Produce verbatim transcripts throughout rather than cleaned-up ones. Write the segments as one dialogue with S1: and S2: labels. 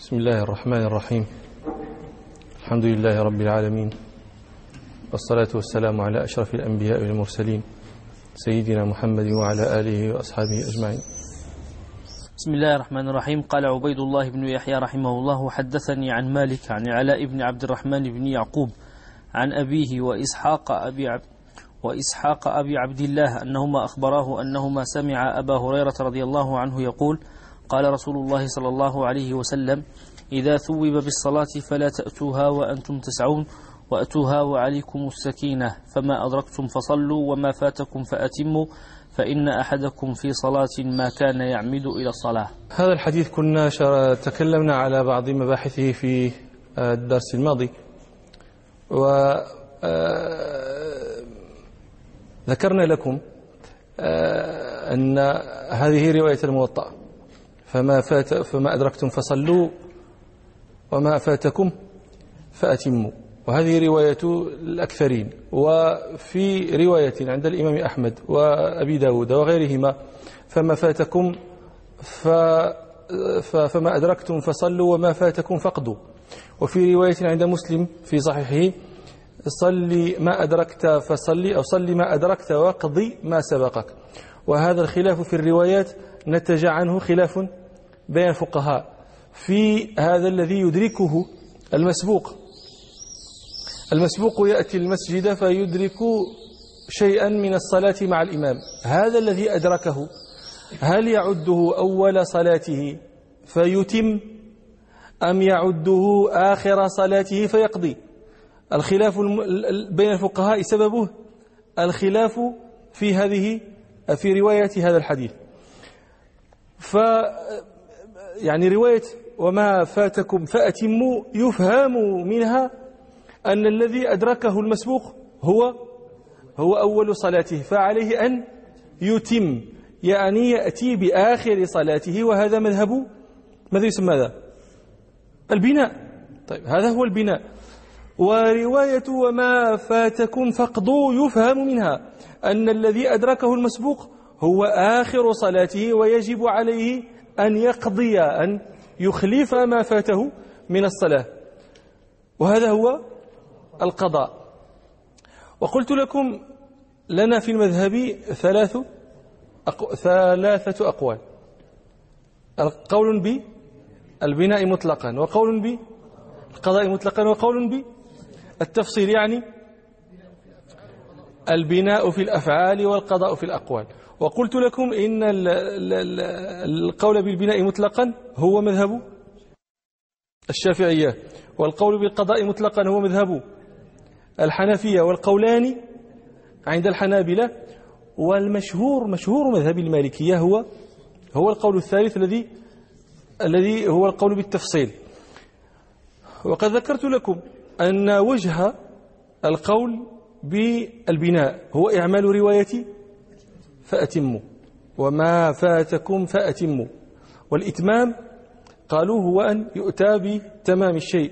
S1: بسم الله الرحمن الرحيم. الحمد لله رب العالمين، والصلاة والسلام على أشرف الأنبياء والمرسلين سيدنا محمد وعلى آله وأصحابه أجمعين.
S2: بسم الله الرحمن الرحيم. قال عبيد الله بن يحيى رحمه الله: حدثني عن مالك عن علاء بن عبد الرحمن بن يعقوب عن أبيه وإسحاق أبي عبد وإسحاق أبي عبد الله أنهما أخبراه أنهما سمع أبا هريرة رضي الله عنه يقول: قال رسول الله صلى الله عليه وسلم: إذا ثوب بالصلاة فلا تأتوها وأنتم تسعون، وأتوها وعليكم السكينة، فما أدركتم فصلوا وما فاتكم فأتموا، فإن أحدكم في صلاة ما كان يعمد إلى الصلاة.
S1: هذا الحديث كنا تكلمنا على بعض مباحثه في الدرس الماضي، وذكرنا لكم أن هذه رواية الموطأ: فما فات فما أدركتم فصلوا وما فاتكم فأتموا، وهذه رواية الأكثرين. وفي رواية عند الإمام أحمد وأبي داود وغيرهما: فما فاتكم فما أدركتم فصلوا وما فاتكم فقدوا. وفي رواية عند مسلم في صحيحه: صلي ما أدركت فصلي، أو صلي ما أدركت واقضي ما سبقك. وهذا الخلاف في الروايات نتج عنه خلاف بين الفقهاء في هذا الذي يدركه المسبوق. المسبوق يأتي المسجد فيدرك شيئا من الصلاة مع الإمام، هذا الذي أدركه هل يعده أول صلاته فيتم أم يعده آخر صلاته فيقضي؟ الخلاف بين الفقهاء سببه الخلاف في هذه في رواية هذا الحديث. ف يعني رواية وما فاتكم فأتموا يفهم منها أن الذي أدركه المسبوق هو هو أول صلاته، فعليه أن يتم، يعني يأتي بآخر صلاته، وهذا مذهب ماذا يسمى هذا؟ البناء. طيب، هذا هو البناء. ورواية وما فاتكم فقدوا يفهم منها أن الذي أدركه المسبوق هو آخر صلاته، ويجب عليه أن يقضي، أن يخلف ما فاته من الصلاة، وهذا هو القضاء. وقلت لكم لنا في المذهب ثلاث أقو... ثلاثة أقوال: قول بالبناء مطلقا، وقول بالقضاء مطلقا، وقول بالتفصيل، يعني البناء في الأفعال والقضاء في الأقوال. وقلت لكم إن القول بالبناء مطلقا هو مذهب الشافعية، والقول بالقضاء مطلقا هو مذهب الحنفية، والقولان عند الحنابلة. والمشهور مشهور مذهب المالكية هو هو القول الثالث الذي الذي هو القول بالتفصيل. وقد ذكرت لكم أن وجه القول بالبناء هو إعمال رواية فأتموا وما فاتكم فأتموا، والإتمام قالوا هو أن يؤتى بتمام الشيء.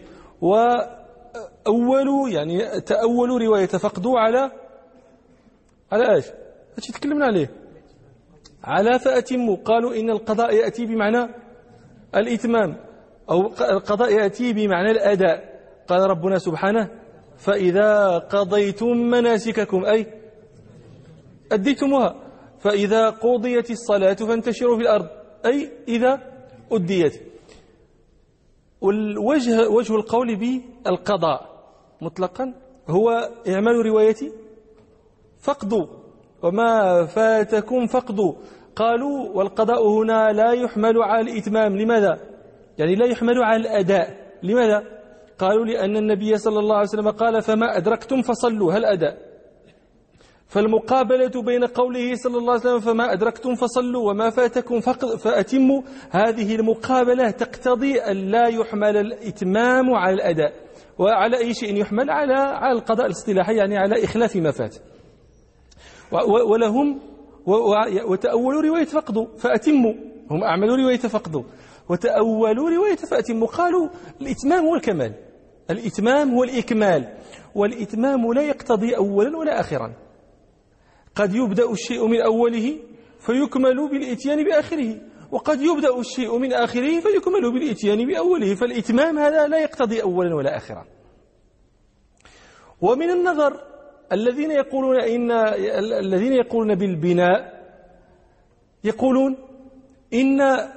S1: وأول يعني تأول رواية فقدوا على على ايش؟ ايش تكلمنا عليه؟ على فأتموا. قالوا إن القضاء يأتي بمعنى الإتمام، أو القضاء يأتي بمعنى الأداء. قال ربنا سبحانه: فإذا قضيتم مناسككم أي أديتموها، فإذا قضيت الصلاة فانتشروا في الأرض أي إذا أديت. والوجه وجه القول بالقضاء مطلقا هو إعمال رواية فقدوا وما فاتكم فقدوا. قالوا والقضاء هنا لا يحمل على الإتمام. لماذا؟ يعني لا يحمل على الأداء. لماذا؟ قالوا لأن النبي صلى الله عليه وسلم قال: فما أدركتم فصلوا، هل أداء؟ فالمقابلة بين قوله صلى الله عليه وسلم: فما أدركتم فصلوا وما فاتكم فأتموا، هذه المقابلة تقتضي أن لا يحمل الإتمام على الأداء. وعلى أي شيء يحمل؟ على على القضاء الاصطلاحي، يعني على إخلاف ما فات. ولهم وتأولوا رواية فقدوا فأتموا، هم أعملوا رواية فقدوا وتأولوا رواية فأتموا. قالوا الإتمام هو الكمال، الإتمام هو الإكمال، والإتمام لا يقتضي أولا ولا آخرا. قد يبدأ الشيء من أوله فيكمل بالإتيان بآخره، وقد يبدأ الشيء من آخره فيكمل بالإتيان بأوله، فالإتمام هذا لا يقتضي أولا ولا آخرا. ومن النظر الذين يقولون إن الذين يقولون بالبناء يقولون إن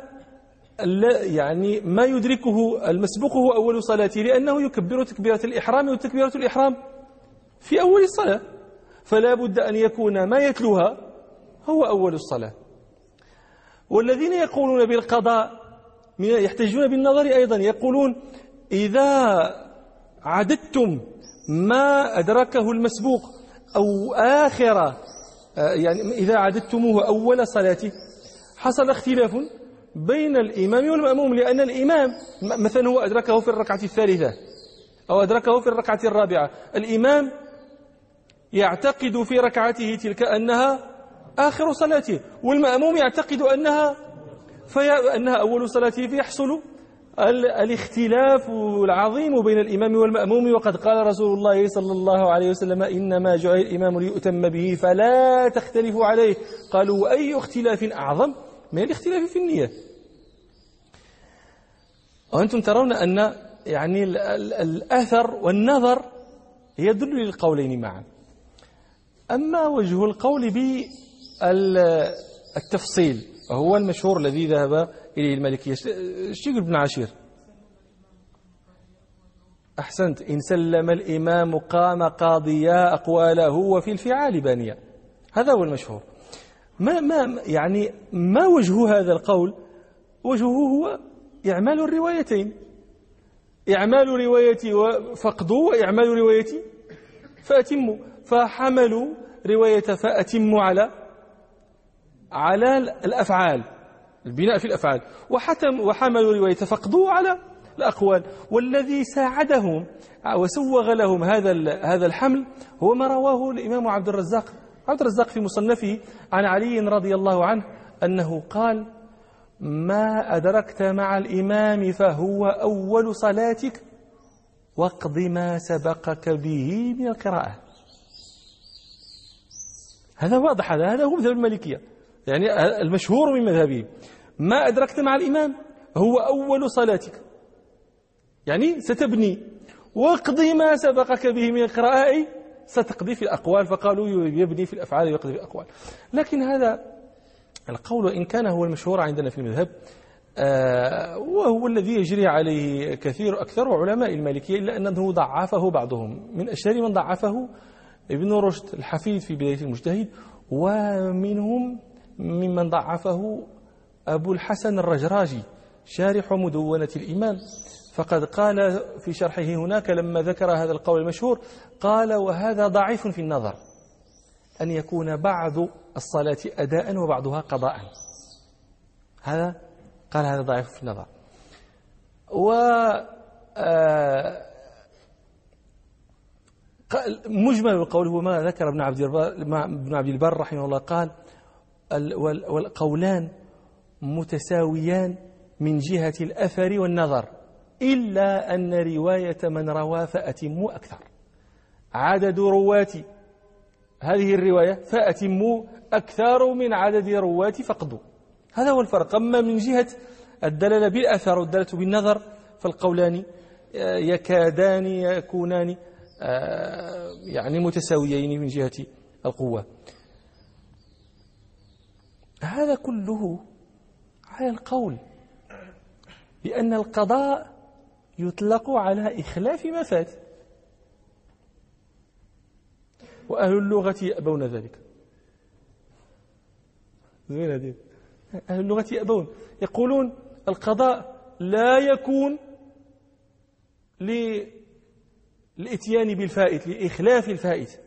S1: يعني ما يدركه المسبوق هو أول صلاته، لأنه يكبر تكبيرة الإحرام، وتكبيرة الإحرام في أول الصلاة، فلا بد أن يكون ما يتلوها هو أول الصلاة. والذين يقولون بالقضاء يحتجون بالنظر أيضا، يقولون إذا عددتم ما أدركه المسبوق أو آخر، يعني إذا عددتموه أول صلاته حصل اختلاف بين الإمام والمأموم، لأن الإمام مثلا هو أدركه في الركعة الثالثة أو أدركه في الركعة الرابعة، الإمام يعتقد في ركعته تلك أنها آخر صلاته، والمأموم يعتقد أنها أنها أول صلاته، فيحصل الاختلاف العظيم بين الإمام والمأموم. وقد قال رسول الله صلى الله عليه وسلم: إنما جعل الإمام ليؤتم به فلا تختلفوا عليه. قالوا: وأي اختلاف أعظم من الاختلاف في النية؟ وأنتم ترون أن يعني الأثر والنظر يدل للقولين معا. أما وجه القول بالتفصيل وهو المشهور الذي ذهب إليه المالكية، ايش يقول ابن عاشير؟ أحسنت، إن سلم الإمام قام قاضيا أقواله وفي الفعال بانيا، هذا هو المشهور. ما ما يعني ما وجه هذا القول؟ وجهه هو إعمال الروايتين، إعمال روايتي فقدوا وإعمال روايتي فأتموا، فحملوا رواية فأتموا على على الأفعال، البناء في الأفعال، وحتم وحملوا رواية فقدوا على الأقوال. والذي ساعدهم وسوغ لهم هذا هذا الحمل هو ما رواه الإمام عبد الرزاق عبد الرزاق في مصنفه عن علي رضي الله عنه أنه قال: ما أدركت مع الإمام فهو أول صلاتك واقض ما سبقك به من القراءة. هذا واضح، هذا هذا هو مذهب المالكية، يعني المشهور من مذهبه: ما أدركت مع الإمام هو أول صلاتك، يعني ستبني، واقضي ما سبقك به من القراءة، ستقضي في الأقوال. فقالوا يبني في الأفعال ويقضي في الأقوال. لكن هذا القول إن كان هو المشهور عندنا في المذهب آه وهو الذي يجري عليه كثير أكثر علماء المالكية، إلا أنه ضعفه بعضهم. من أشهر من ضعفه ابن رشد الحفيد في بداية المجتهد، ومنهم ممن ضعفه أبو الحسن الرجراجي شارح مدونة الإمام، فقد قال في شرحه هناك لما ذكر هذا القول المشهور قال: وهذا ضعيف في النظر، أن يكون بعض الصلاة أداء وبعضها قضاء. هذا قال هذا ضعيف في النظر. و مجمل القول هو ما ذكر ابن عبد البر ابن عبد البر رحمه الله، قال: والقولان متساويان من جهة الأثر والنظر، إلا أن رواية من روى فأتموا أكثر. عدد رواة هذه الرواية فأتموا أكثر من عدد رواة فقدوا، هذا هو الفرق. أما من جهة الدلالة بالأثر والدلالة بالنظر فالقولان يكادان يكونان يعني متساويين من جهة القوة. هذا كله على القول بأن القضاء يطلق على إخلاف ما فات، وأهل اللغة يأبون ذلك. أهل اللغة يأبون، يقولون القضاء لا يكون للإتيان بالفائت، لإخلاف الفائت.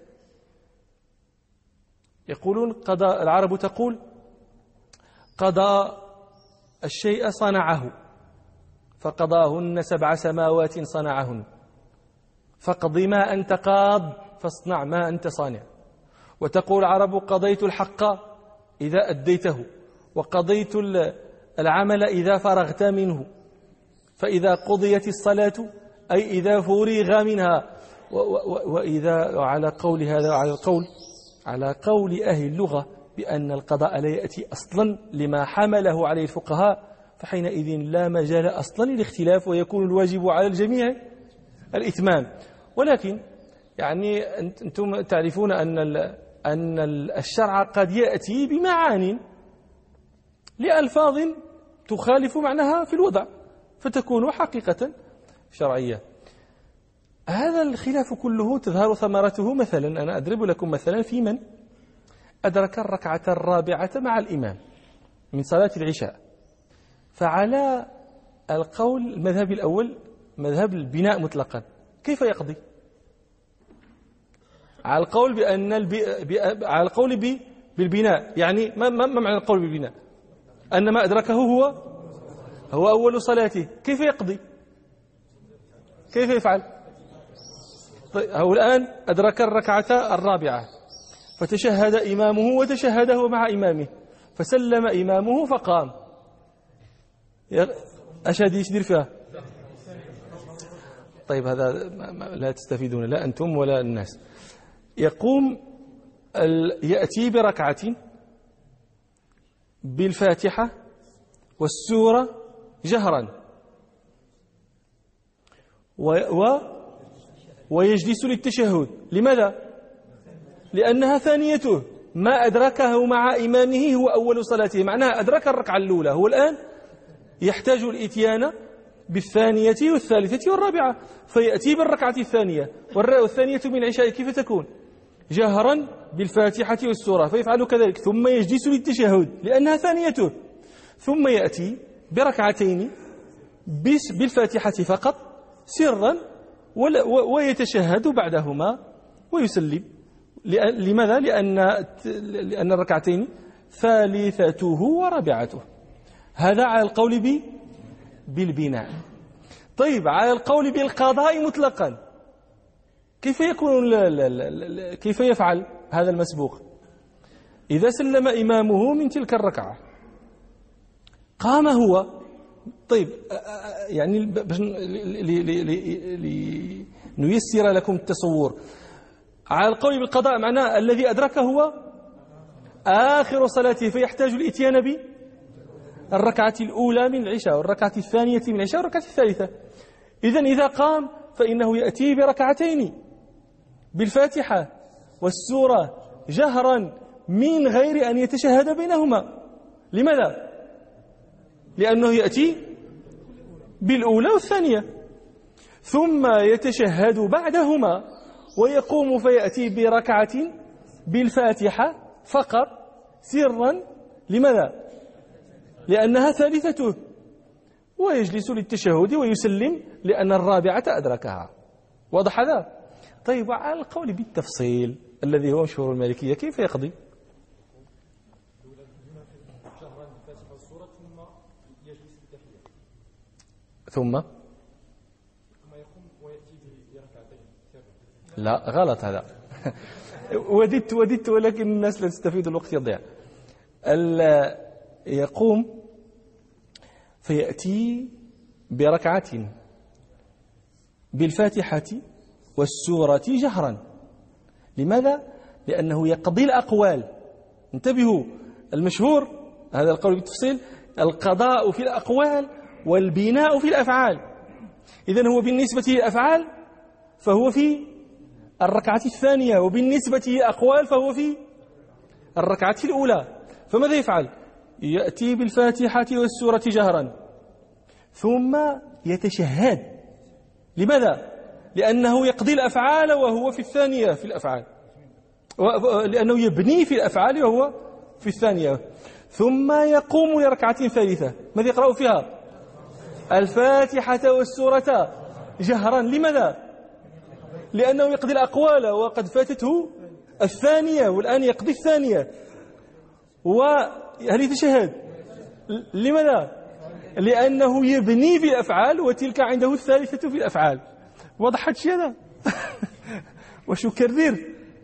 S1: يقولون قضاء، العرب تقول: قضى الشيء صنعه، فقضاهن سبع سماوات صنعهن، فاقض ما أنت قاض فاصنع ما أنت صانع. وتقول العرب: قضيت الحق إذا أديته، وقضيت العمل إذا فرغت منه، فإذا قضيت الصلاة أي إذا فرغ منها. وإذا على قول هذا على القول على قول أهل اللغة بأن القضاء لا يأتي أصلا لما حمله عليه الفقهاء، فحينئذ لا مجال أصلا للاختلاف ويكون الواجب على الجميع الإتمام. ولكن يعني أنتم تعرفون أن أن الشرع قد يأتي بمعان لألفاظ تخالف معناها في الوضع فتكون حقيقة شرعية. هذا الخلاف كله تظهر ثمرته، مثلا أنا أضرب لكم مثلا في من أدرك الركعة الرابعة مع الإمام من صلاة العشاء، فعلى القول المذهب الأول مذهب البناء مطلقا كيف يقضي؟ على القول بأن البي... ب... على القول ب... بالبناء، يعني ما... ما معنى القول بالبناء؟ أن ما أدركه هو هو أول صلاته، كيف يقضي؟ كيف يفعل؟ طيب هو الآن أدرك الركعة الرابعة فتشهد إمامه وتشهد هو مع إمامه، فسلم إمامه فقام، أشهد يشدر فيها. طيب هذا لا تستفيدون لا أنتم ولا الناس. يقوم يأتي بركعة بالفاتحة والسورة جهرا و ويجلس للتشهد. لماذا؟ لأنها ثانيته، ما أدركه مع إمامه هو أول صلاته، معناها أدرك الركعة الأولى، هو الآن يحتاج الإتيان بالثانية والثالثة والرابعة، فيأتي بالركعة الثانية والثانية من العشاء كيف تكون؟ جهرا بالفاتحة والسورة، فيفعل كذلك، ثم يجلس للتشهد لأنها ثانيته، ثم يأتي بركعتين بالفاتحة فقط سرا ويتشهد بعدهما ويسلم. لماذا؟ لأن لأن الركعتين ثالثته ورابعته. هذا على القول ب بالبناء. طيب على القول بالقضاء مطلقا كيف يكون لا لا لا كيف يفعل هذا المسبوق؟ إذا سلم إمامه من تلك الركعة قام هو، طيب يعني باش لنيسر لكم التصور، على القول بالقضاء معناه الذي أدركه هو آخر صلاته فيحتاج الإتيان به الركعة الأولى من العشاء والركعة الثانية من العشاء والركعة الثالثة. إذن إذا قام فإنه يأتي بركعتين بالفاتحة والسورة جهرا من غير أن يتشهد بينهما. لماذا؟ لأنه يأتي بالأولى والثانية ثم يتشهد بعدهما ويقوم فيأتي بركعة بالفاتحة فقط سرا. لماذا؟ لأنها ثالثته، ويجلس للتشهد ويسلم لأن الرابعة أدركها. واضح هذا؟ طيب على القول بالتفصيل الذي هو مشهور المالكية كيف يقضي؟ ثم لا غلط هذا وددت وددت ولكن الناس لا تستفيد، الوقت يضيع. يقوم فيأتي بركعة بالفاتحة والسورة جهرا. لماذا؟ لأنه يقضي الأقوال. انتبهوا، المشهور هذا القول بالتفصيل القضاء في الأقوال والبناء في الأفعال. إذن هو بالنسبة للأفعال فهو في الركعة الثانية، وبالنسبة للأقوال فهو في الركعة الأولى. فماذا يفعل؟ يأتي بالفاتحة والسورة جهرا ثم يتشهد. لماذا؟ لأنه يقضي الأفعال وهو في الثانية في الأفعال، لأنه يبني في الأفعال وهو في الثانية. ثم يقوم لركعة ثالثة، ماذا يقرأ فيها؟ الفاتحة والسورة جهرا. لماذا؟ لأنه يقضي الأقوال وقد فاتته الثانية والآن يقضي الثانية. وهل يتشهد؟ لماذا؟ لأنه يبني في الأفعال وتلك عنده الثالثة في الأفعال. وضحت شيء هذا؟ وش أكرر؟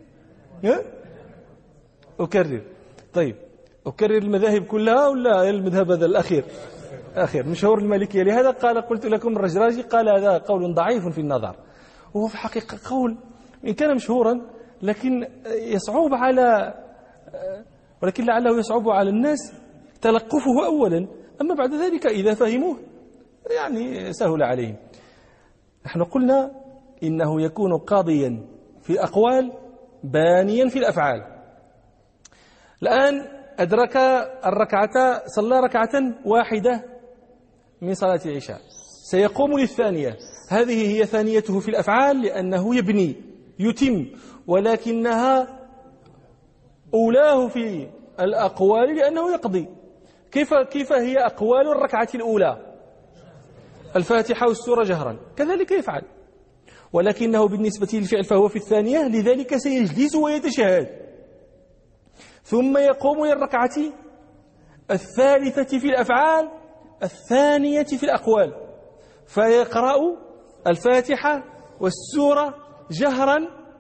S1: أكرر. طيب أكرر المذاهب كلها ولا المذهب هذا الأخير؟ أخير مشهور المالكية. لهذا قال قلت لكم الرجراجي قال هذا قول ضعيف في النظر، وهو في حقيقة قول إن كان مشهورا لكن يصعب على ولكن لعله يصعب على الناس تلقفه أولا، أما بعد ذلك إذا فهموه يعني سهل عليهم. نحن قلنا إنه يكون قاضيا في الأقوال بانيا في الأفعال. الآن أدرك الركعة، صلى ركعة واحدة من صلاة العشاء، سيقوم للثانية، هذه هي ثانيته في الأفعال لأنه يبني يتم، ولكنها أولاه في الأقوال لأنه يقضي. كيف كيف هي أقوال الركعة الأولى؟ الفاتحة والسورة جهرا، كذلك يفعل، ولكنه بالنسبة للفعل فهو في الثانية، لذلك سيجلس ويتشهد ثم يقوم للركعة الثالثة في الأفعال الثانية في الأقوال، فيقرأ الفاتحة والسورة جهرا،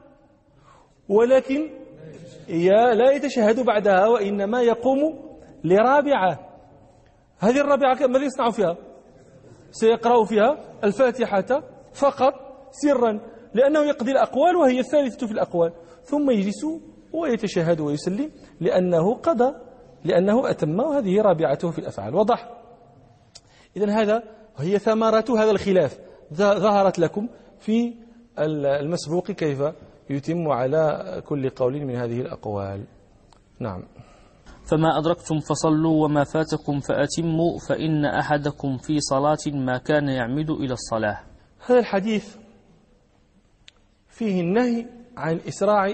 S1: ولكن لا يتشهد بعدها، وإنما يقوم لرابعة. هذه الرابعة ماذا يصنع فيها؟ سيقرأ فيها الفاتحة فقط سرا، لأنه يقضي الأقوال وهي الثالثة في الأقوال، ثم يجلس ويتشهد ويسلم لأنه قضى، لأنه أتم، وهذه رابعته في الأفعال. وضح؟ إذن هذا هي ثمرة هذا الخلاف، ظهرت لكم في المسبوق كيف يتم على كل قول من هذه الأقوال. نعم.
S2: فما أدركتم فصلوا وما فاتكم فأتموا فإن أحدكم في صلاة ما كان يعمد إلى الصلاة.
S1: هذا الحديث فيه النهي عن الإسراع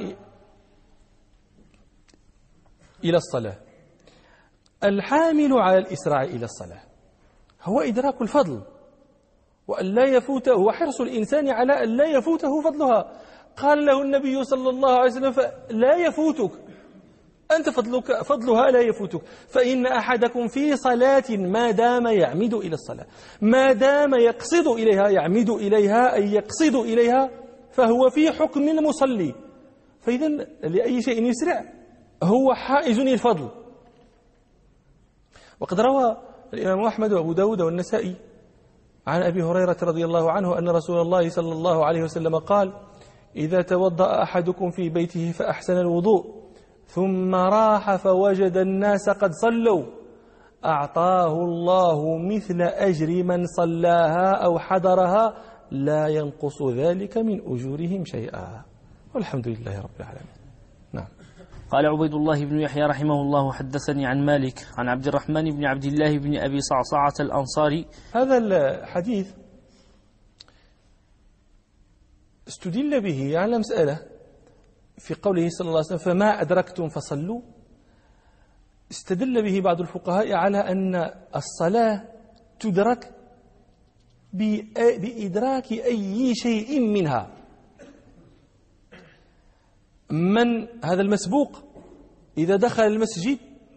S1: إلى الصلاة. الحامل على الإسراع إلى الصلاة هو إدراك الفضل، وأن لا يفوته، وحرص الإنسان على أن لا يفوته فضلها. قال له النبي صلى الله عليه وسلم لا يفوتك أنت فضلك، فضلها لا يفوتك، فإن أحدكم في صلاة ما دام يعمد إلى الصلاة، ما دام يقصد إليها، يعمد إليها أي يقصد إليها، فهو في حكم المصلي. فإذا لأي شيء يسرع هو حائز للفضل. وقد روى الإمام أحمد وأبو داود والنسائي عن أبي هريرة رضي الله عنه أن رسول الله صلى الله عليه وسلم قال: إذا توضأ أحدكم في بيته فأحسن الوضوء ثم راح فوجد الناس قد صلوا أعطاه الله مثل أجر من صلاها أو حضرها لا ينقص ذلك من أجورهم شيئا، والحمد لله رب العالمين. نعم.
S2: قال عبيد الله بن يحيى رحمه الله: حدثني عن مالك عن عبد الرحمن بن عبد الله بن أبي صعصعة الأنصاري.
S1: هذا الحديث استدل به على مسألة في قوله صلى الله عليه وسلم: فما أدركتم فصلوا. استدل به بعض الفقهاء على أن الصلاة تدرك بإدراك أي شيء منها. من هذا المسبوق إذا دخل المسجد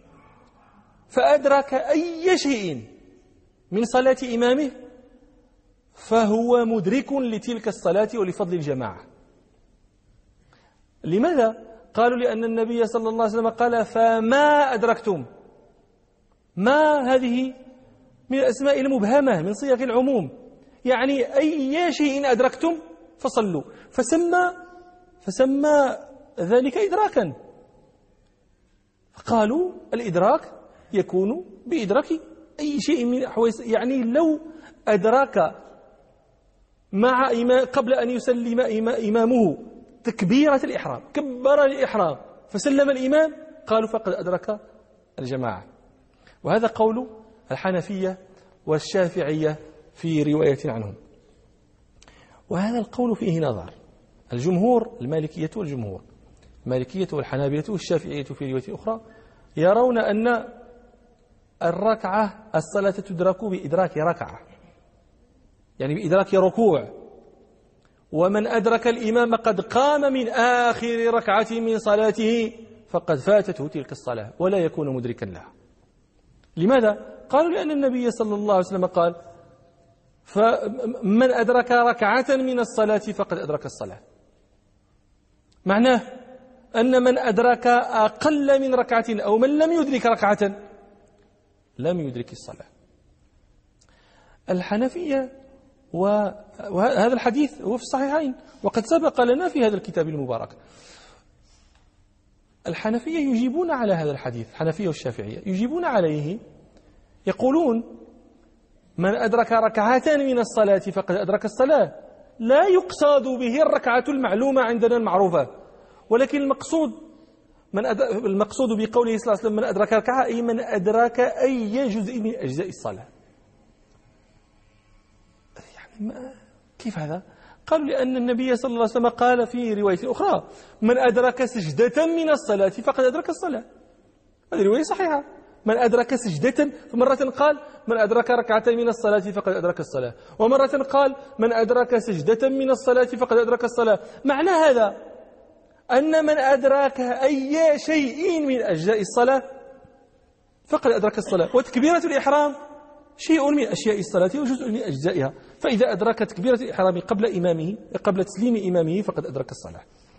S1: فأدرك أي شيء من صلاة إمامه فهو مدرك لتلك الصلاة ولفضل الجماعة. لماذا؟ قالوا لأن النبي صلى الله عليه وسلم قال: فما أدركتم. ما هذه من الأسماء المبهمة من صيغ العموم، يعني أي شيء أدركتم فصلوا، فسمى فسمى ذلك إدراكا. قالوا الإدراك يكون بإدراك أي شيء من حويس، يعني لو أدرك مع إمام قبل أن يسلم إمامه تكبيرة الإحرام، كبر الإحرام فسلم الإمام، قالوا فقد أدرك الجماعة. وهذا قول الحنفية والشافعية في رواية عنهم، وهذا القول فيه نظر. الجمهور المالكية والجمهور المالكية والحنابلة والشافعية في رواية أخرى يرون أن الركعة الصلاة تدرك بإدراك ركعة، يعني بإدراك ركوع، ومن أدرك الإمام قد قام من آخر ركعة من صلاته فقد فاتته تلك الصلاة ولا يكون مدركا لها. لماذا؟ قالوا لأن النبي صلى الله عليه وسلم قال: فمن أدرك ركعة من الصلاة فقد أدرك الصلاة. معناه أن من أدرك أقل من ركعة أو من لم يدرك ركعة لم يدرك الصلاة. الحنفية وهذا الحديث هو في الصحيحين وقد سبق لنا في هذا الكتاب المبارك. الحنفية يجيبون على هذا الحديث، الحنفية والشافعية يجيبون عليه، يقولون من أدرك ركعتان من الصلاة فقد أدرك الصلاة، لا يقصد به الركعة المعلومة عندنا المعروفة، ولكن المقصود من أد... المقصود بقوله صلى الله عليه وسلم من أدرك ركعة أي من أدرك أي جزء من أجزاء الصلاة. يعني ما... كيف هذا؟ قالوا لأن النبي صلى الله عليه وسلم قال في رواية أخرى من أدرك سجدة من الصلاة فقد أدرك الصلاة. هذه رواية صحيحة. من أدرك سجدة، فمرة قال من أدرك ركعتين من الصلاة فقد أدرك الصلاة، ومرة قال من أدرك سجدة من الصلاة فقد أدرك الصلاة. معنى هذا أن من أدرك أي شيء من أجزاء الصلاة فقد أدرك الصلاة. وتكبيرة الإحرام شيء من أشياء الصلاة وجزء من أجزائها، فإذا أدرك تكبيرة الإحرام قبل إمامه قبل تسليم إمامه فقد أدرك الصلاة.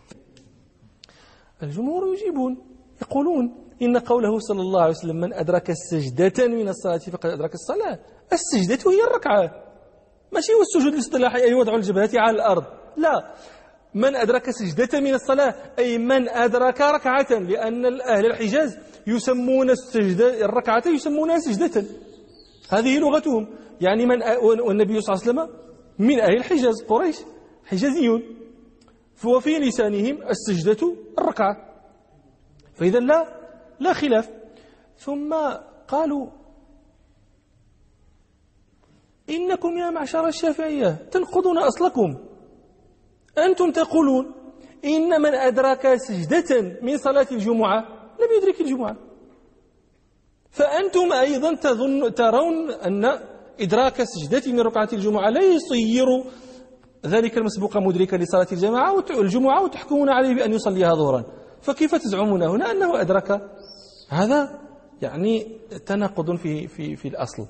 S1: الجمهور يجيبون يقولون إن قوله صلى الله عليه وسلم من أدرك السجدة من الصلاة فقد أدرك الصلاة، السجدة هي الركعة، ماشي هو السجود الاصطلاحي أي وضع الجبهة على الأرض، لا، من أدرك سجدة من الصلاة أي من أدرك ركعة، لأن أهل الحجاز يسمون السجدة الركعة يسمونها سجدة، هذه لغتهم. يعني من والنبي صلى الله عليه وسلم من أهل الحجاز، قريش حجازيون، وفي لسانهم السجدة الركعة، فإذا لا لا خلاف. ثم قالوا إنكم يا معشر الشافعية تنقضون أصلكم، أنتم تقولون إن من أدرك سجدة من صلاة الجمعة لم يدرك الجمعة، فأنتم أيضا تظن ترون أن إدراك سجدة من ركعة الجمعة لا يصير ذلك المسبوق مدركا لصلاة الجماعة والجمعة وتحكمون عليه بأن يصليها ظهرا، فكيف تزعمون هنا أنه أدرك؟ هذا يعني تناقض في في في الأصل.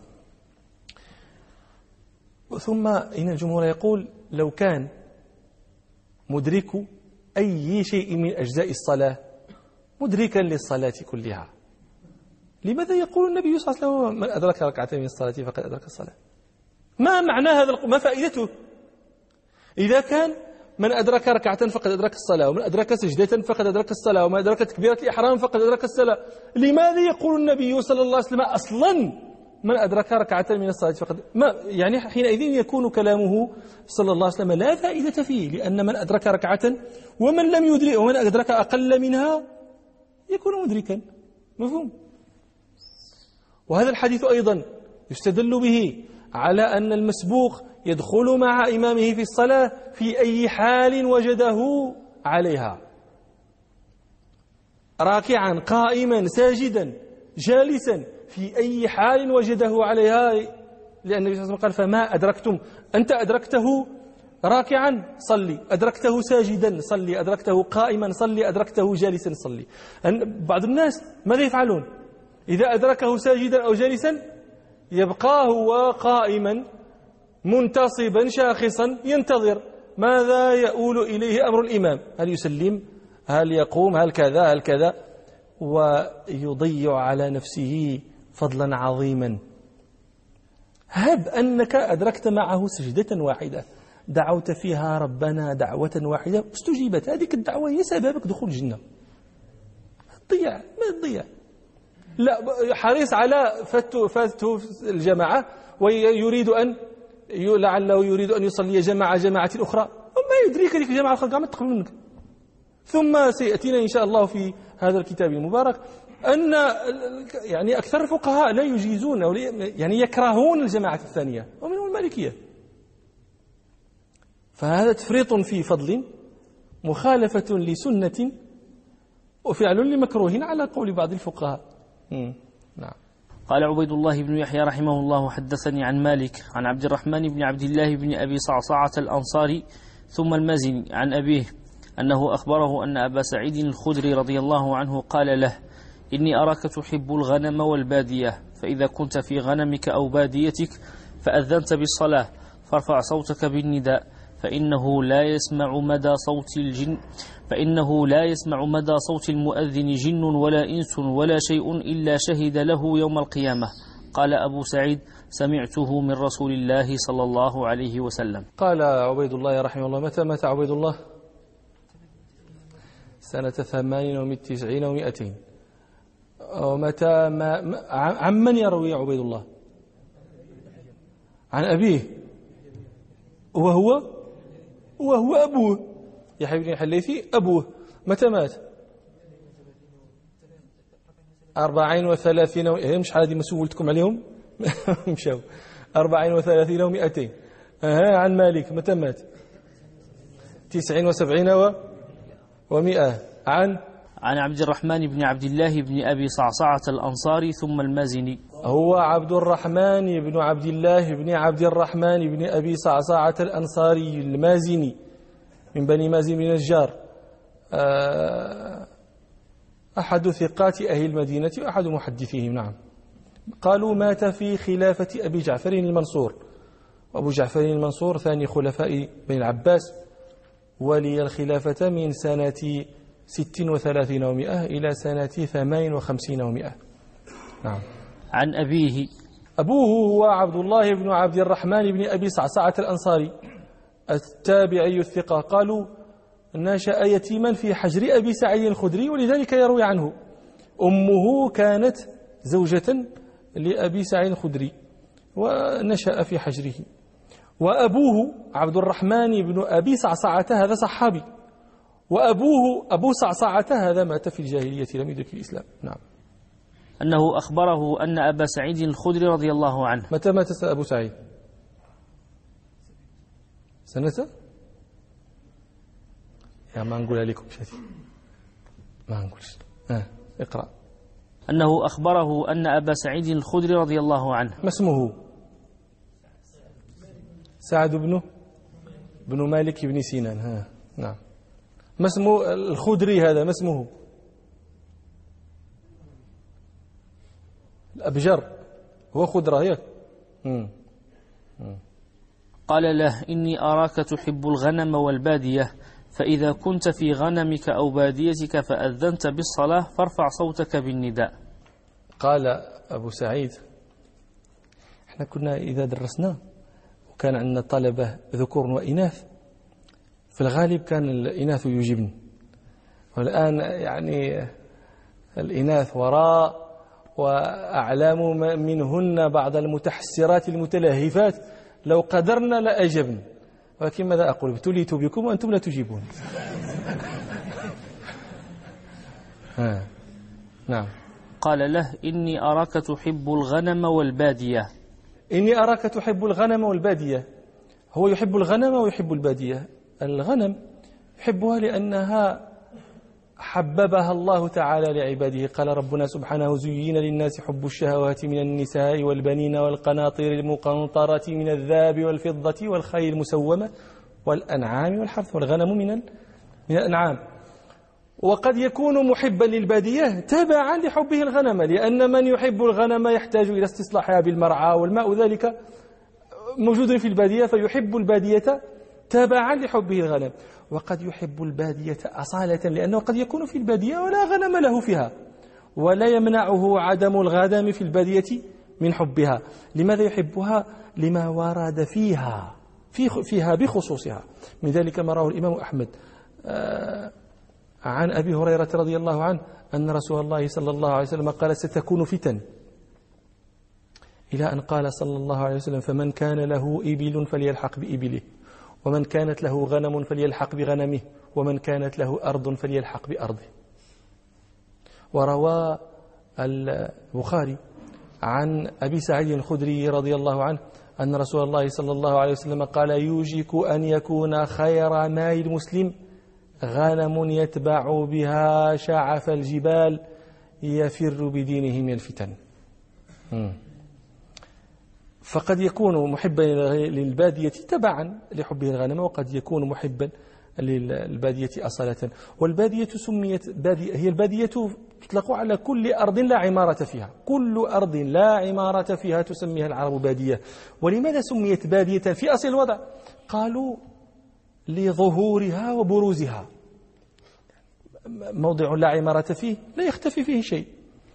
S1: ثم إن الجمهور يقول لو كان مدرك أي شيء من أجزاء الصلاة مدركا للصلاة كلها، لماذا يقول النبي صلى الله عليه وسلم من أدرك ركعتين من الصلاة فقد أدرك الصلاة؟ ما معنى هذا؟ ما فائدته؟ إذا كان من أدرك ركعة فقد أدرك الصلاة، ومن أدرك سجدة فقد أدرك الصلاة، ومن أدرك تكبيرة الإحرام فقد أدرك الصلاة، لماذا يقول النبي صلى الله عليه وسلم أصلا من أدرك ركعة من الصلاة فقد ما يعني حينئذ يكون كلامه صلى الله عليه وسلم لا فائدة فيه، لأن من أدرك ركعة ومن لم يدرك ومن أدرك أقل منها يكون مدركا. مفهوم؟ وهذا الحديث أيضا يستدل به على أن المسبوق يدخل مع إمامه في الصلاة في أي حال وجده عليها، راكعا قائما ساجدا جالسا، في أي حال وجده عليها، لأن النبي صلى الله عليه وسلم قال فما أدركتم، أنت أدركته راكعا صلي، أدركته ساجدا صلي، أدركته قائما صلي، أدركته جالسا صلي. بعض الناس ماذا يفعلون؟ إذا أدركه ساجدا أو جالسا يبقى هو قائما منتصبا شاخصا ينتظر ماذا يؤول إليه أمر الإمام، هل يسلم، هل يقوم، هل كذا هل كذا، ويضيع على نفسه فضلا عظيما. هب أنك أدركت معه سجدة واحدة دعوت فيها ربنا دعوة واحدة استجيبت، هذه الدعوة هي سببك دخول الجنة، تضيع ما تضيع. لا، حريص على فاته فاته الجماعة ويريد أن لعله يريد أن يصلي جماعة جماعة أخرى، وما يدريك هذيك الجماعة الأخرى ما تقبل منك. ثم سيأتينا إن شاء الله في هذا الكتاب المبارك أن يعني أكثر الفقهاء لا يجيزون أو يعني يكرهون الجماعة الثانية ومنهم المالكية، فهذا تفريط في فضل، مخالفة لسنة، وفعل لمكروه على قول بعض الفقهاء. نعم.
S2: قال عبيد الله بن يحيى رحمه الله حدثني عن مالك عن عبد الرحمن بن عبد الله بن أبي صعصعة الأنصاري ثم المازني عن أبيه أنه أخبره أن أبا سعيد الخدري رضي الله عنه قال له إني أراك تحب الغنم والبادية، فإذا كنت في غنمك أو باديتك فأذنت بالصلاة فارفع صوتك بالنداء، فإنه لا يسمع مدى صوت الجن فإنه لا يسمع مدى صوت المؤذن جن ولا إنس ولا شيء إلا شهد له يوم القيامة. قال أبو سعيد سمعته من رسول الله صلى الله عليه وسلم.
S1: قال عبيد الله رحمه الله متى مات عبيد الله؟ سنة ثمان وتسعين ومئتين. ومتى ما عن من يروي عبيد الله؟ عن أبيه وهو وهو أبوه يحيى بن الحليثي أبوه. متى مات؟ أربعين وثلاثين و... مش حالة دي ما سولتكم عليهم مشاو أربعين وثلاثين ومئتين. أها عن مالك متى مات؟ تسعين وسبعين و... ومئة. عن
S2: عن عبد الرحمن بن عبد الله بن أبي صعصعة الأنصاري ثم المازني.
S1: هو عبد الرحمن بن عبد الله بن عبد الرحمن بن أبي صعصعة الأنصاري المازني من بني مازن بن النجار، أحد ثقات أهل المدينة وأحد محدثيهم. نعم. قالوا مات في خلافة أبي جعفر المنصور، وأبو جعفر المنصور ثاني خلفاء بني العباس، ولي الخلافة من سنة ست وثلاثين ومئة إلى سنة ثمان وخمسين ومئة. نعم.
S2: عن أبيه.
S1: أبوه هو عبد الله بن عبد الرحمن بن أبي صعصعة الأنصاري التابعي الثقة. قالوا نشأ يتيما في حجر أبي سعيد الخدري ولذلك يروي عنه. أمه كانت زوجة لأبي سعيد الخدري ونشأ في حجره. وأبوه عبد الرحمن بن أبي صعصعة هذا صحابي، وأبوه أبو صعصعة هذا مات في الجاهلية لم يدرك الإسلام. نعم.
S2: أنه أخبره أن أبا سعيد الخدري رضي الله عنه.
S1: متى مات أبو سعيد؟ سنة يا ما نقولها لكم شاتي ما نقولش. آه. اقرأ.
S2: أنه أخبره أن أبا سعيد الخدري رضي الله عنه.
S1: ما اسمه؟ سعد بن بن مالك بن سنان. ها. نعم. ما اسمه الخدري هذا؟ ما اسمه؟ الأبجر هو خضرة هيك.
S2: قال له إني أراك تحب الغنم والبادية، فإذا كنت في غنمك أو باديتك فأذنت بالصلاة فارفع صوتك بالنداء.
S1: قال أبو سعيد احنا كنا إذا درسنا وكان عندنا طلبة ذكور وإناث في الغالب كان الإناث يجبن، والآن يعني الإناث وراء وأعلام منهن بعض المتحسرات المتلهفات لو قدرنا لأجبن، ولكن ماذا أقول؟ ابتليت بكم وأنتم لا تجيبون. ها. نعم.
S2: قال له إني أراك تحب الغنم والبادية.
S1: إني أراك تحب الغنم والبادية. هو يحب الغنم ويحب البادية. الغنم يحبها لأنها حببها الله تعالى لعباده. قال ربنا سبحانه زين للناس حب الشهوات من النساء والبنين والقناطير المقنطرة من الذهب والفضة والخيل المسومة والأنعام والحرث. والغنم من من الأنعام. وقد يكون محبا للبادية تبعا لحبه الغنم، لأن من يحب الغنم يحتاج إلى استصلاحها بالمرعى والماء، ذلك موجود في البادية فيحب البادية تبعا لحبه الغنم. وقد يحب البادية أصالة لأنه قد يكون في البادية ولا غنم له فيها، ولا يمنعه عدم الغنم في البادية من حبها. لماذا يحبها؟ لما ورد فيها في فيها بخصوصها. من ذلك ما رواه الإمام أحمد عن أبي هريرة رضي الله عنه أن رسول الله صلى الله عليه وسلم قال ستكون فتن، إلى أن قال صلى الله عليه وسلم فمن كان له إبل فليلحق بإبله، ومن كانت له غنم فليلحق بغنمه، ومن كانت له أرض فليلحق بأرضه. وروى البخاري عن أبي سعيد الخدري رضي الله عنه أن رسول الله صلى الله عليه وسلم قال يوشك أن يكون خير مال المسلم غنم يتبع بها شعف الجبال يفر بدينه من الفتن. فقد يكون محبا للبادية تبعا لحبه الغنم، وقد يكون محبا للبادية أصالة. والبادية سميت بادية، هي البادية تطلق على كل أرض لا عمارة فيها، كل أرض لا عمارة فيها تسميها العرب بادية. ولماذا سميت بادية في أصل الوضع؟ قالوا لظهورها وبروزها. موضع لا عمارة فيه لا يختفي فيه شيء،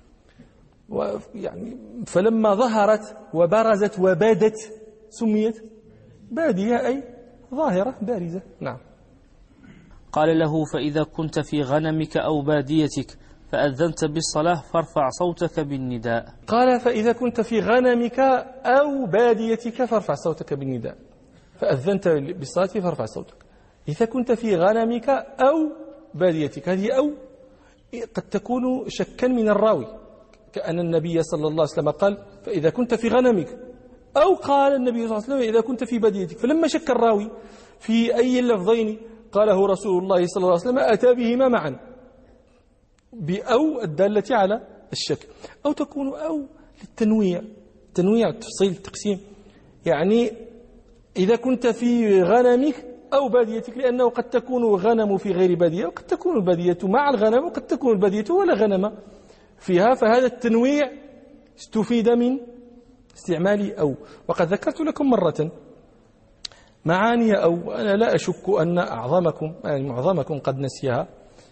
S1: ويعني فلما ظهرت وبرزت وبادت سميت بادية، أي ظاهرة بارزة. نعم.
S2: قال له فإذا كنت في غنمك أو باديتك فأذنت بالصلاة فارفع صوتك بالنداء.
S1: قال فإذا كنت في غنمك أو باديتك فارفع صوتك بالنداء، فأذنت بالصلاة فارفع صوتك. إذا كنت في غنمك أو باديتك، هذه أو قد تكون شكا من الراوي، كأن النبي صلى الله عليه وسلم قال فإذا كنت في غنمك، أو قال النبي صلى الله عليه وسلم إذا كنت في باديتك، فلما شك الراوي في أي اللفظين قاله رسول الله صلى الله عليه وسلم أتى بهما معا بأو الدالة على الشك. أو تكون أو للتنويع، تنويع التفصيل التقسيم، يعني إذا كنت في غنمك أو باديتك، لأنه قد تكون غنم في غير بادية، وقد تكون البادية مع الغنم، وقد تكون البادية ولا غنم فيها، فهذا التنويع استفيد من استعمال أو. وقد ذكرت لكم مرة معاني أو، أنا لا أشك أن أعظمكم يعني معظمكم قد نسيها،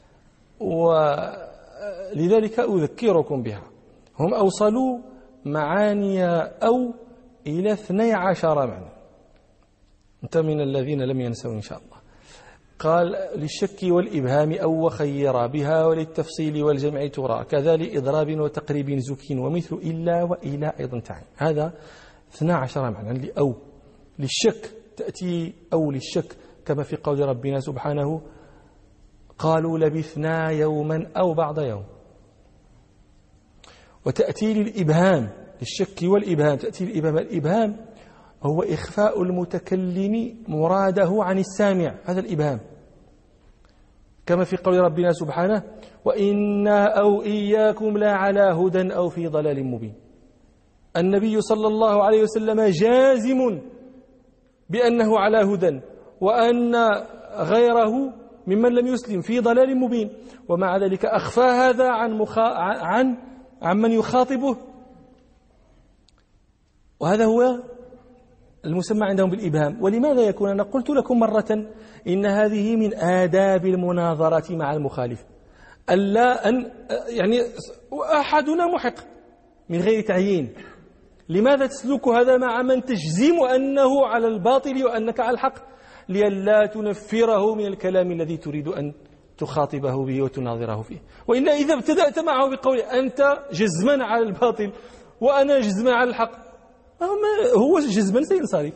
S1: ولذلك أذكركم بها. هم أوصلوا معاني أو إلى اثني عشر معنى، أنت من الذين لم ينسوا إن شاء الله. قال للشك والإبهام أو وخير بها، وللتفصيل والجمع ترى، كذا لإضراب وتقريب زك، ومثل إلا وإلى أيضا تعين. هذا اثني عشر معنى لأو. للشك تأتي أو للشك كما في قول ربنا سبحانه قالوا لبثنا يوما أو بعض يوم. وتأتي للإبهام، للشك والإبهام تأتي للإبهام. الإبهام هو إخفاء المتكلم مراده عن السامع، هذا الإبهام، كما في قول ربنا سبحانه وإنا أو إياكم لا على هدى أو في ضلال مبين. النبي صلى الله عليه وسلم جازم بأنه على هدى، وأن غيره ممن لم يسلم في ضلال مبين، ومع ذلك أخفى هذا عن مخا... عن عن من يخاطبه، وهذا هو المسمى عندهم بالإبهام. ولماذا يكون؟ أنا قلت لكم مرة إن هذه من آداب المناظرة مع المخالف، ألا أن يعني أحدنا محق من غير تعيين، لماذا تسلك هذا مع من تجزم أنه على الباطل وأنك على الحق؟ لئلا تنفره من الكلام الذي تريد أن تخاطبه به وتناظره فيه. وإلا إذا ابتدأت معه بقول أنت جزما على الباطل وأنا جزما على الحق، هو جزما سينصرف.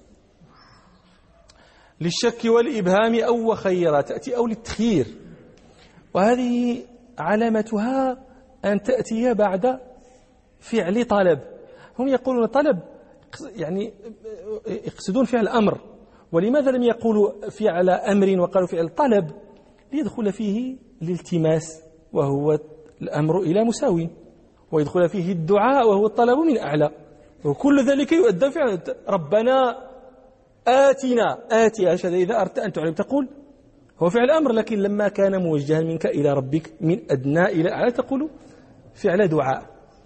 S1: للشك والإبهام أو وخيرا تأتي أو للتخيير، وهذه علامتها أن تأتي بعد فعل طلب. هم يقولون طلب يعني يقصدون فعل أمر، ولماذا لم يقولوا فعل أمر وقالوا فعل طلب؟ ليدخل فيه الالتماس وهو الأمر إلى مساوي، ويدخل فيه الدعاء وهو الطلب من أعلى، وكل ذلك يؤدى فعل ربنا آتنا آتي. إذا أردت أن تعلم تقول هو فعل أمر، لكن لما كان موجها منك إلى ربك من أدنى إلى أعلى تقول فعل دعاء.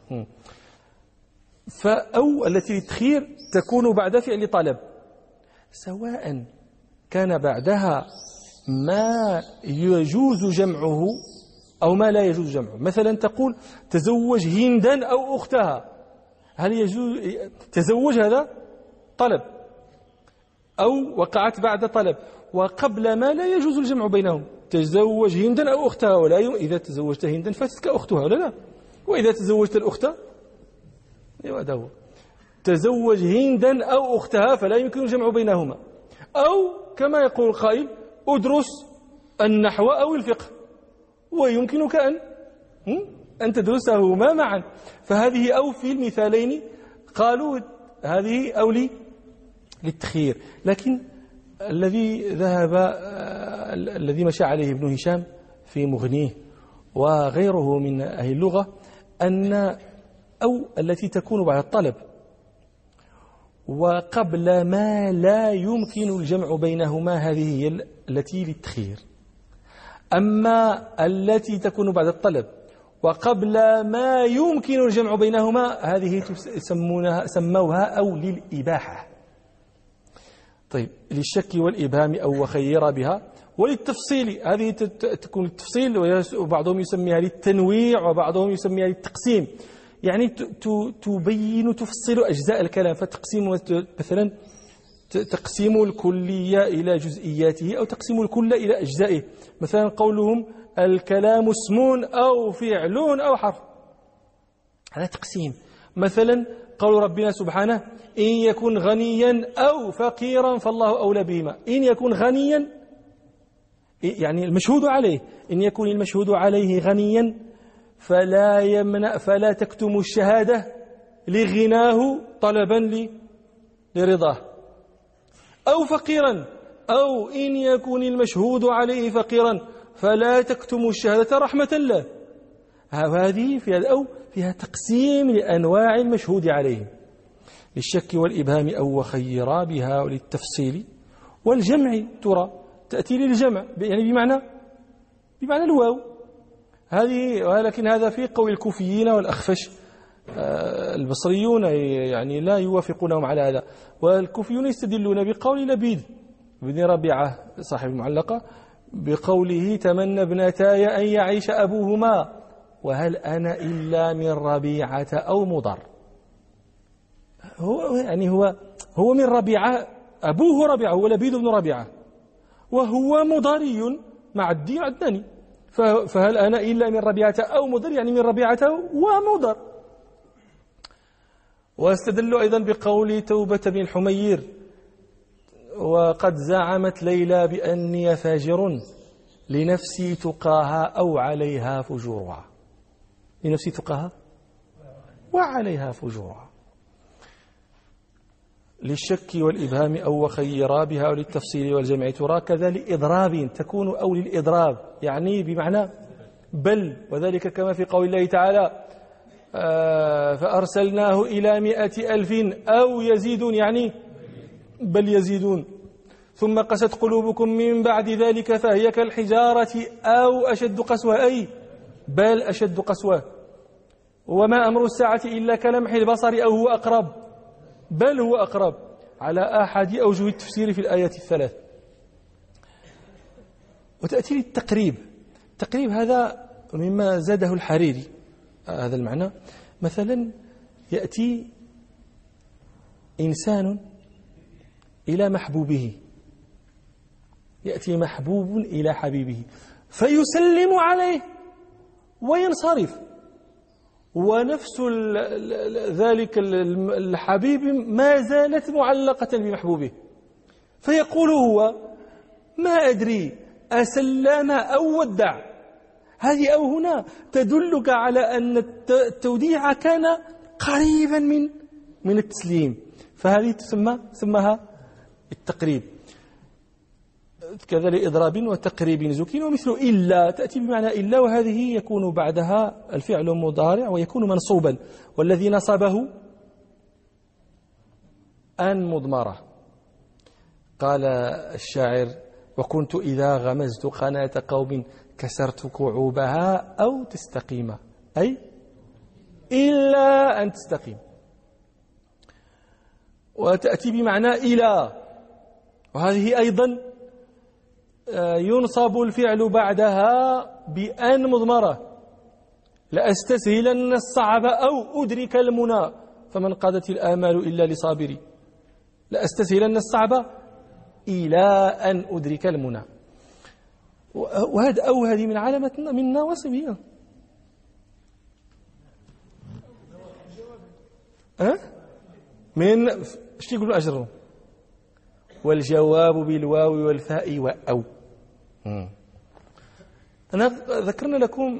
S1: فأو التي للتخيير تكون بعد فعل طلب، سواء كان بعدها ما يجوز جمعه أو ما لا يجوز جمعه. مثلا تقول تزوج هندا أو أختها، هل يجوز تزوج؟ هذا طلب، أو وقعت بعد طلب وقبل ما لا يجوز الجمع بينهم. تزوج هندا أو أختها، ولا يوم إذا تزوجت هندا فاتتك أختها ولا لا، وإذا تزوجت الأخت أيوة هذا هو تزوج هندا أو أختها فلا يمكن الجمع بينهما. أو كما يقول القائل أدرس النحو أو الفقه، ويمكنك أن أن تدرسهما معا. فهذه أو في المثالين قالوا هذه أو لي للتخيير. لكن الذي ذهب الذي مشى عليه ابن هشام في مغنيه وغيره من أهل اللغة أن أو التي تكون بعد الطلب وقبل ما لا يمكن الجمع بينهما هذه هي التي للتخيير. أما التي تكون بعد الطلب وقبل ما يمكن الجمع بينهما هذه يسمونها سموها أو للإباحة. طيب للشك والإبهام أو وخير بها. وللتفصيل هذه تكون التفصيل، وبعضهم يسميها للتنويع وبعضهم يسميها للتقسيم، يعني تبين تفصل أجزاء الكلام. فتقسيم مثلا تقسيم الكلية إلى جزئياته أو تقسيم الكل إلى أجزائه. مثلا قولهم الكلام اسم أو فعل أو حرف، هذا تقسيم. مثلا قول ربنا سبحانه إن يكن غنيا أو فقيرا فالله أولى بهما. إن يكن غنيا يعني المشهود عليه، إن يكون المشهود عليه غنيا فلا يمنع فلا تكتم الشهادة لغناه طلبا لرضاه. أو فقيرا، أو إن يكون المشهود عليه فقيرا فلا تكتم الشهادة رحمة الله. هذه فيها أو فيها تقسيم لأنواع المشهود عليه، للشك والإبهام أو وخيرا بها وللتفصيل والجمع. ترى تأتي للجمع يعني بمعنى بمعنى الواو هذه، ولكن هذا في قول الكوفيين والأخفش. البصريون يعني لا يوافقونهم على هذا، والكوفيون يستدلون بقول لبيد بن ربيعة صاحب المعلقة بقوله تمنى ابنتاي أن يعيش أبوهما وهل أنا إلا من ربيعة أو مضر. هو يعني هو هو من ربيعة، أبوه ربيعة، هو لبيد بن ربيعة، وهو مضري مع الدين عدناني، فهل أنا إلا من ربيعة أو مضر يعني من ربيعة ومضر. واستدلوا أيضا بقول توبة بن الحمير وقد زعمت ليلى بأني فاجر لنفسي تقاها أو عليها فجورها. لنفسي تقاها وعليها فجورها، للشك والإبهام أو وخيرا بها وللتفصيل والجمع. ترى كذا لإضراب تكون أو للإضراب يعني بمعنى بل، وذلك كما في قول الله تعالى آه فأرسلناه إلى مئة ألف أو يزيدون يعني بل يزيدون. ثم قست قلوبكم من بعد ذلك فهي كالحجارة أو أشد قسوة أي بل أشد قسوة. وما أمر الساعة إلا كلمح البصر أو هو أقرب بل هو أقرب، على أحد أوجه التفسير في الآيات الثلاث. وتأتي للتقريب. التقريب هذا مما زاده الحريري هذا المعنى. مثلا يأتي إنسان إلى محبوبه، يأتي محبوب إلى حبيبه فيسلم عليه وينصرف، ونفس ذلك الحبيب ما زالت معلقة بمحبوبه، فيقول هو ما أدري أسلم أو ودع. هذه أو هنا تدلك على أن التوديع كان قريبا من من التسليم، فهذه تسمى سمها التقريب. كذا لإضراب وتقريب زكين. ومثل إلا تأتي بمعنى إلا، وهذه يكون بعدها الفعل مضارع ويكون منصوبا، والذي نصبه أن مضمرة. قال الشاعر وكنت إذا غمزت قناة قوم كسرت كعوبها أو تستقيم، أي إلا أن تستقيم. وتأتي بمعنى إلى، وهذه أيضا ينصب الفعل بعدها بأن مضمرة. لأستسهلن الصعب أو أدرك المنى فمن قادت الآمال إلا لصابري. لأستسهلن الصعب إلى أن أدرك المنى. وهذا أو هذه من علامة من نواصبها. أه؟ من ايش يقولوا أجرهم؟ والجواب بالواو والفاء وأو. أنا ذكرنا لكم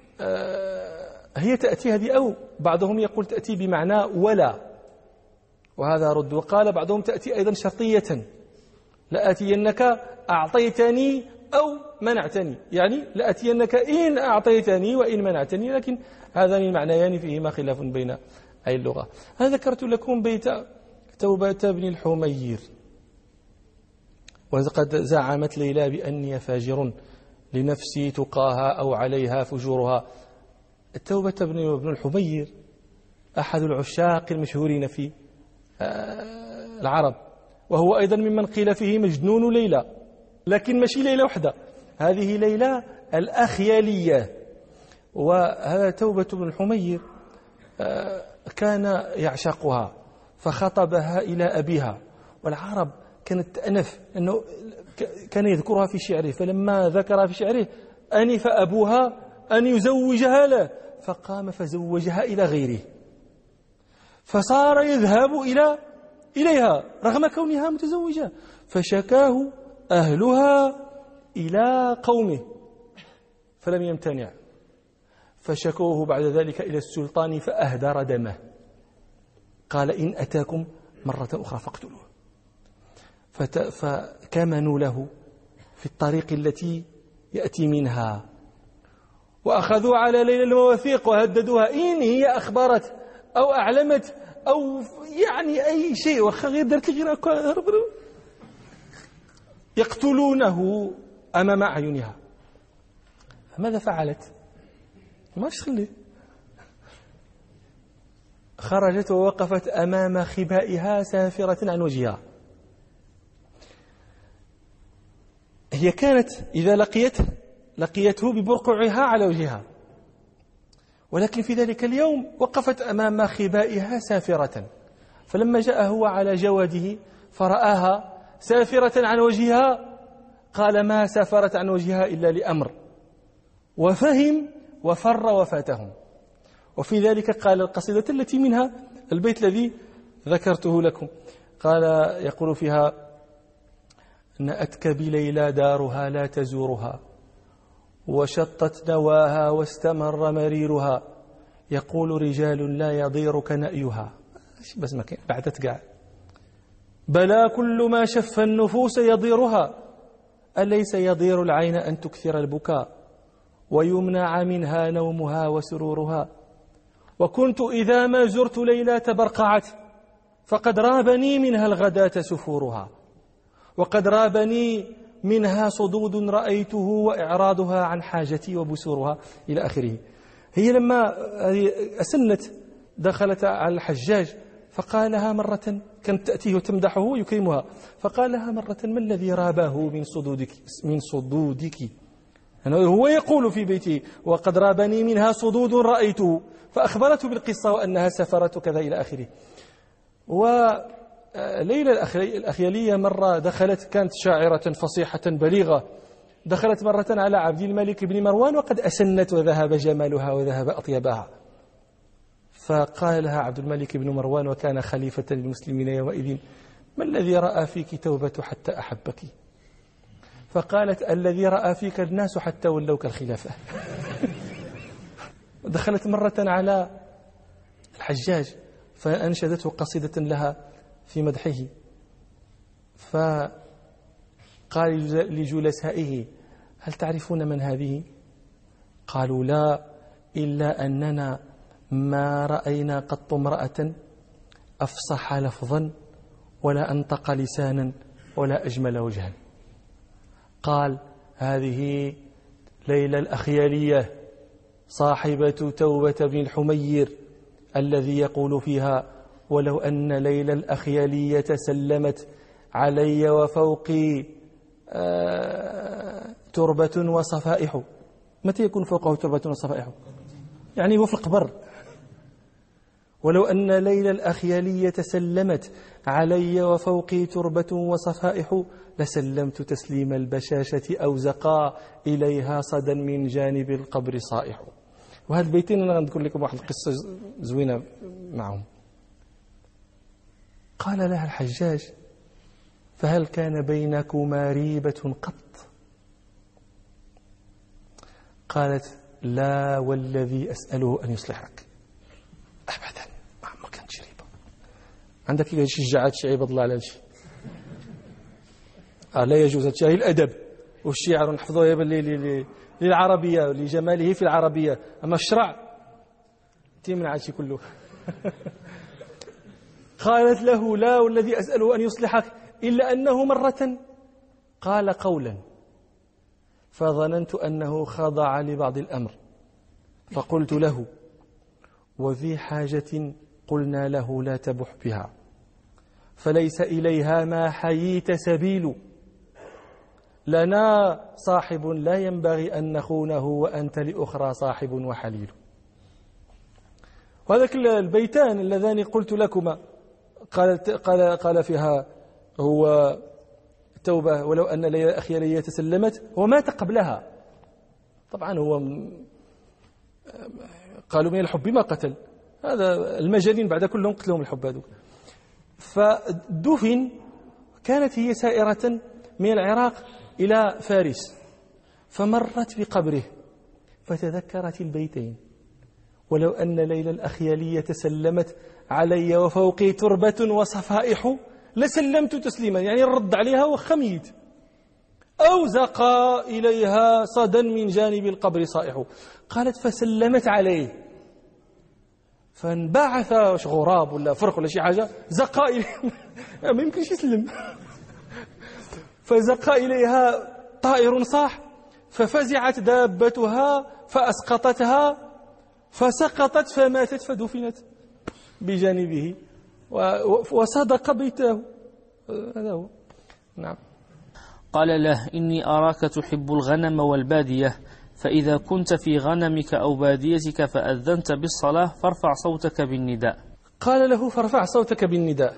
S1: هي تأتي هذه أو، بعضهم يقول تأتي بمعنى ولا، وهذا رد. وقال بعضهم تأتي أيضا شرطية، لأتينك أعطيتني أو منعتني، يعني لأتينك إن أعطيتني وإن منعتني، لكن هذان المعنيان فيهما خلاف بين أي اللغة. أنا ذكرت لكم بيت توبة بن الحمير وقد زعمت ليلى بأني فاجر لنفسي تقاها أو عليها فجورها. التوبة بن الحمير أحد العشاق المشهورين في العرب، وهو أيضا ممن قيل فيه مجنون ليلى، لكن ماشي ليلى وحده، هذه ليلى الأخيالية. وهذا توبة بن الحمير كان يعشقها فخطبها إلى أبيها، والعرب كانت تأنف أنه كان يذكرها في شعره، فلما ذكرها في شعره أنف أبوها أن يزوجها له، فقام فزوجها إلى غيره، فصار يذهب إلى إليها رغم كونها متزوجة، فشكاه أهلها إلى قومه فلم يمتنع، فشكوه بعد ذلك إلى السلطان فأهدر دمه، قال إن أتاكم مرة أخرى فاقتلوه. فكمنوا له في الطريق التي يأتي منها، وأخذوا على ليلى المواثيق وهددوها إن هي أخبرت أو أعلمت أو يعني أي شيء وغير درت غير يقتلونه أمام أعينها. فماذا فعلت؟ ما تخلي خرجت ووقفت أمام خبائها سافرة عن وجهها. هي كانت إذا لقيته لقيته ببرقعها على وجهها، ولكن في ذلك اليوم وقفت أمام خبائها سافرة، فلما جاء هو على جواده فرآها سافرة عن وجهها قال ما سافرت عن وجهها إلا لأمر، وفهم وفر وفاتهم. وفي ذلك قال القصيدة التي منها البيت الذي ذكرته لكم، قال يقول فيها نأتك بليلى دارها لا تزورها، وشطت نواها واستمر مريرها، يقول رجال لا يضيرك نأيها. بس ما كان بعدت قاع بلا كل ما شف النفوس يضيرها، أليس يضير العين أن تكثر البكاء ويمنع منها نومها وسرورها. وكنت إذا ما زرت ليلى تبرقعت، فقد رابني منها الغداة سفورها، وقد رابني منها صدود رأيته وإعراضها عن حاجتي وبسورها إلى آخره. هي لما أسنت دخلت على الحجاج فقال لها مرة، كانت تأتيه وتمدحه ويكرمها، فقال لها مرة ما الذي رابه من صدودك من صدودك يعني هو يقول في بيته وقد رابني منها صدود رأيته، فأخبرته بالقصة وأنها سفرت كذا إلى آخره. وليلى الأخيلية مرة دخلت، كانت شاعرة فصيحة بليغة، دخلت مرة على عبد الملك بن مروان وقد أسنت وذهب جمالها وذهب أطيبها، فقال لها عبد الملك بن مروان وكان خليفة للمسلمين يومئذ ما الذي رأى فيك توبة حتى أحبك؟ فقالت الذي رأى فيك الناس حتى ولوك الخلافة. دخلت مرة على الحجاج فأنشدته قصيدة لها في مدحه، فقال لجلسائه هل تعرفون من هذه؟ قالوا لا، إلا أننا ما رأينا قط امرأة أفصح لفظا ولا أنطق لسانا ولا أجمل وجها. قال هذه ليلى الأخيالية صاحبة توبة بن الحمير الذي يقول فيها ولو أن ليلى الأخيالية سلمت علي وفوقي آه تربة وصفائح. متى يكون فوقه تربة وصفائح؟ يعني هو في القبر. ولو أن ليلى الأخيالية سلمت علي وفوقي تربة وصفائح لسلمت تسليم البشاشة أو زقا إليها صدا من جانب القبر صائح. وهذا البيتين أنا غنذكر لكم واحد القصة زوينة معهم. قال لها الحجاج فهل كان بينكما ريبة قط؟ قالت لا والذي أسأله أن يصلحك. أبدا ما كانتش ريبة. عندك شجاعات شي عباد الله على هادشي. آه لا يجوز هادشي، هي الأدب والشعر نحفظوه باللي للعربية لجماله في العربية، أما الشرع تمنع هادشي كله. قالت له لا والذي أسأله أن يصلحك، إلا أنه مرة قال قولا فظننت أنه خضع لبعض الأمر، فقلت له وذي حاجة قلنا له لا تبح بها، فليس إليها ما حييت سبيل، لنا صاحب لا ينبغي أن نخونه وأنت لأخرى صاحب وحليل. وهذاك البيتان اللذان قلت لكما قال, قال, قال فيها هو توبة ولو أن ليلى أخي ليلى تسلمت، ومات قبلها. طبعا هو قالوا من الحب ما قتل، هذا المجانين بعد كلهم قتلهم الحب هذوك. فدفن، كانت هي سائرة من العراق إلى فارس، فمرت بقبره فتذكرت البيتين: ولو أن ليلى الأخيالية تسلمت علي وفوقي تربة وصفائح لسلمت تسليما، يعني رد عليها وخميت، أو زقى إليها صدا من جانب القبر صائح. قالت فسلمت عليه، فانبعث غراب ولا فرق ولا شي حاجة زقى إليها ما يمكنش يسلم فزقى إليها طائر صاح، ففزعت دابتها فأسقطتها فسقطت فماتت فدفنت بجانبه وصدق بيته. هذا هو. نعم.
S2: قال له: إني أراك تحب الغنم والبادية، فإذا كنت في غنمك أو باديتك فأذنت بالصلاة فارفع صوتك بالنداء.
S1: قال له: فارفع صوتك بالنداء،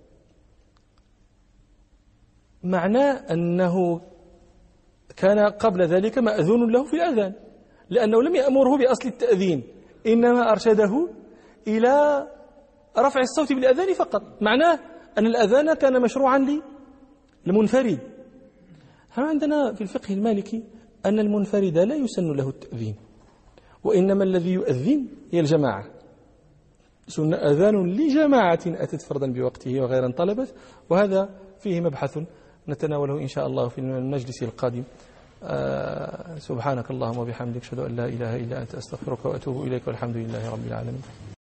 S1: معناه أنه كان قبل ذلك مأذون له في الأذان، لأنه لم يأمره بأصل التأذين، إنما أرشده إلى رفع الصوت بالأذان فقط. معناه أن الأذان كان مشروعا للمنفرد. هم عندنا في الفقه المالكي أن المنفرد لا يسن له التأذين، وإنما الذي يؤذن هي الجماعة. سن أذان لجماعة أتت فردا بوقته وغير طلبت، وهذا فيه مبحث نتناوله إن شاء الله في المجلس القادم. آه سبحانك اللهم وبحمدك، أشهد أن لا إله إلا أنت، أستغفرك وأتوب إليك، والحمد لله رب العالمين.